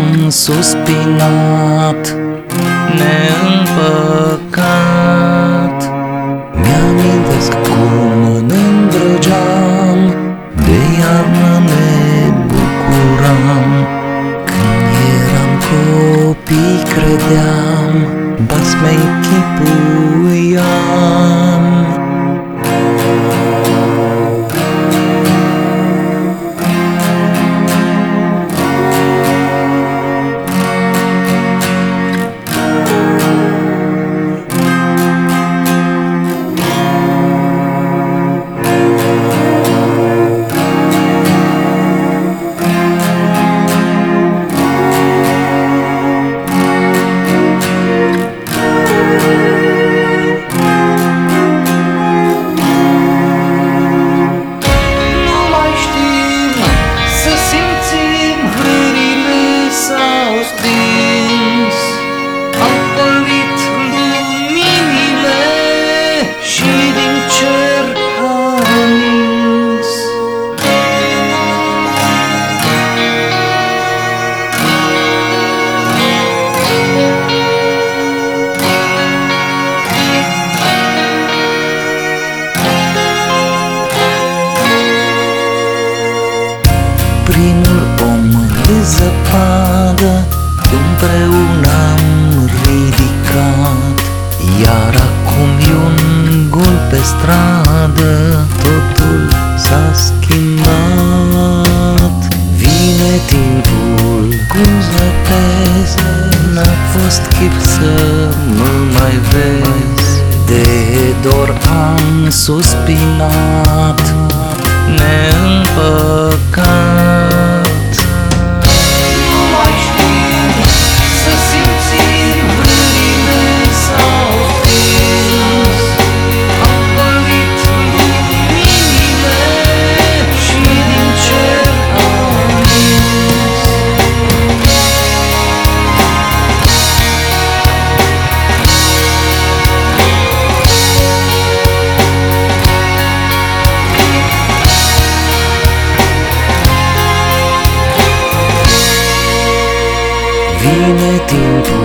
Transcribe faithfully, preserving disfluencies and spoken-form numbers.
suspinat, neîmpăcat. Mi-amintesc cum ne îndrăgeam, de iarnă ne bucuram. Când eram copii credeam, basme închipuiam. Primul om de zăpadă, împreună am ridicat. Iar acum e un gol pe stradă, totul s-a schimbat. Vine timpul cu zăpezi, n-a fost chip să mă mai vezi. De dor am suspinat, neîmpăcat. Nu mai știm să simțim, vrările s-au stins. Am pălit luminile și din cer am nins. Vine timpul